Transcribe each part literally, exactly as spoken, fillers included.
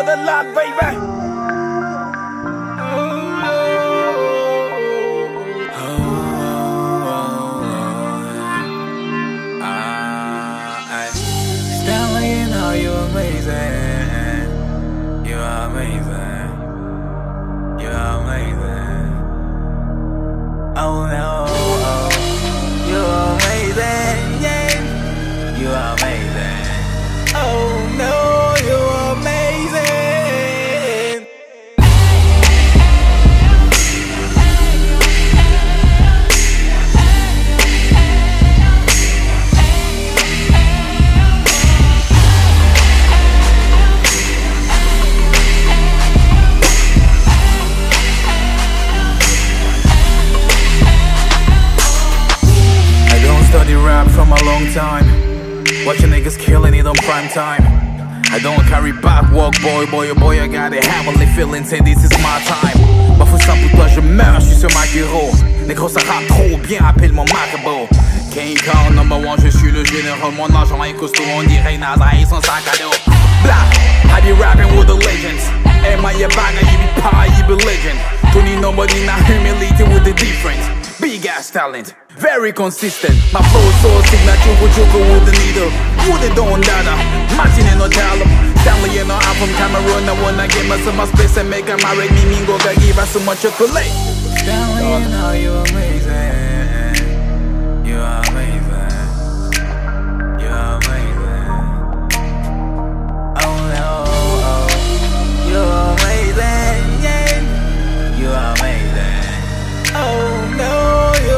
for the lot, baby. Stanley, you know you're amazing. You're amazing. You're amazing. Oh no, oh, you're amazing, yeah. You're amazing. Oh no, you're amazing. Study rap from a long time. Watching niggas killing it on prime time. I don't carry back walk, boy, boy, oh boy, I got it heavily feeling, say this is my time. Parfois ça pour toi je meurs, je suis sur ma guéro. Négro ça rappe trop bien, appelle-moi Macabo. King Kong number one, je suis le général. Mon argent est costaud, on dirait NASA et son sac à dos. Blah, I be rapping with the legends. Am I a banger, you be pie, you be legend. Don't need nobody, not humiliated with the difference. Big ass talent, very consistent. My flow so signature, would you go with the needle? Would it don't dada? Martin and no talent. Stanley and no, I'm from Cameroon. I wanna give us some space and make a married me, mingo, give us some much chocolate. Stanley, you know you're amazing. You're amazing. You're amazing. Oh no, oh, you're amazing, yeah. You're amazing. Oh no.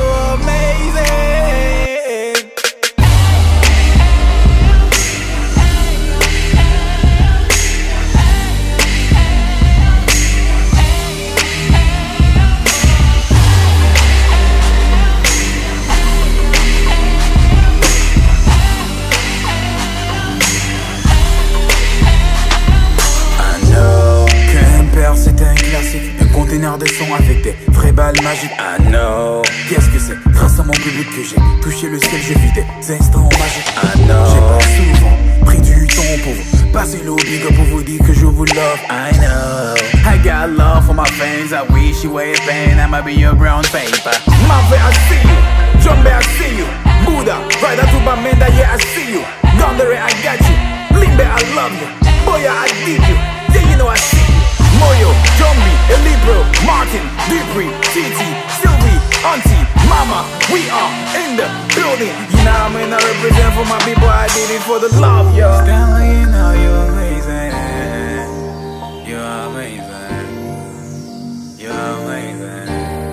C'était un classique, un conteneur de son avec des vraies balles magiques. I know. Qu'est-ce que c'est? Grâce à mon public que j'ai touché le ciel, je vis des instants magiques. I know. J'ai pas souvent pris du temps pour vous passer l'eau big up pour vous dire que je vous love. I know. I got love for my fans. I wish you were a fan. I'ma be your brown paper. Marvel, I see you. Jumbe, I see you. Buddha, right out to Bamenda, yeah, I see you. Gondere, I got you. Limbe, I love you. Boya, I need you. Yeah, you know I see you. Moyo, Jumbi, Elibro, Martin, Dupree, Titi, Sylvie, Auntie, Mama, we are in the building. You know I mean, I represent for my people, I did it for the love, yo. Stanley, you know you're amazing. You're amazing. You're amazing.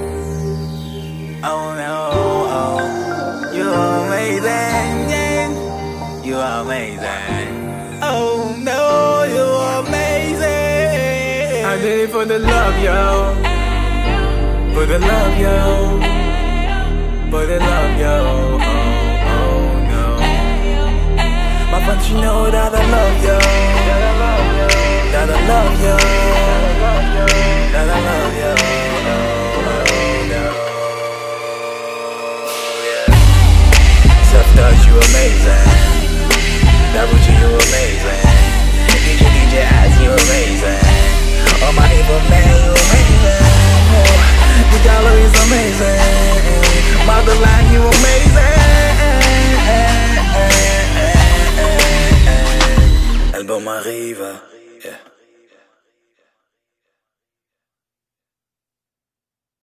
Oh no, oh, you're amazing, yeah. You're amazing. Oh no, you're amazing. I did it for the love, yo. For the love, yo. For the love, yo. Oh, oh, no. My friends, you know that I love, yo. That I love, yo. That I love, yo. Oh, oh, no. Yeah. Self-touch, you amazing. Double G, you amazing. D J, D J, As, you amazing. Oh my evil man, you amazing. The dollar is amazing. Motherland, you amazing. Album arrive. Yeah.